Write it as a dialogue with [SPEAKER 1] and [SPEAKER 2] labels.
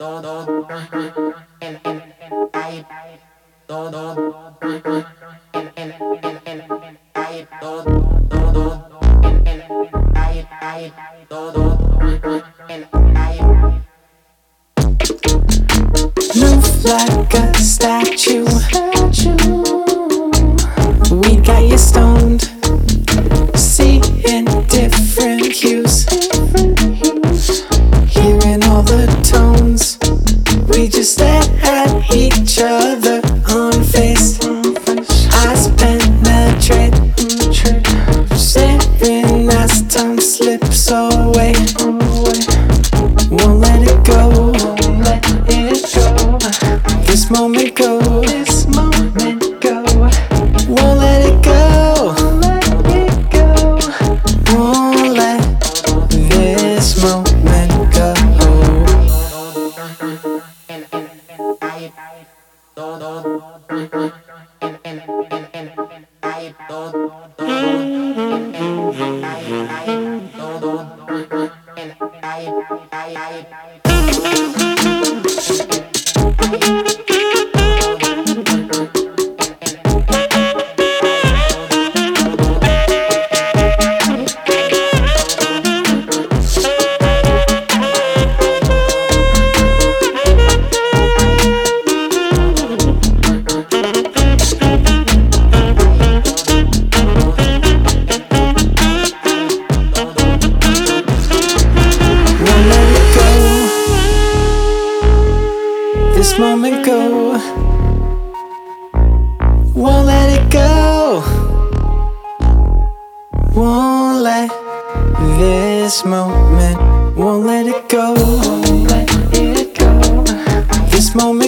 [SPEAKER 1] Move like a statue. We got you stoned, seeing different hues, hearing all the tones. We just stare at each other, unfazed. Eyes penetrate, staring as time slips away. Won't let it go. This moment go. Won't let it go. Won't let this moment go. This moment go. Won't let it go. Won't let this moment. Won't let it go. This moment.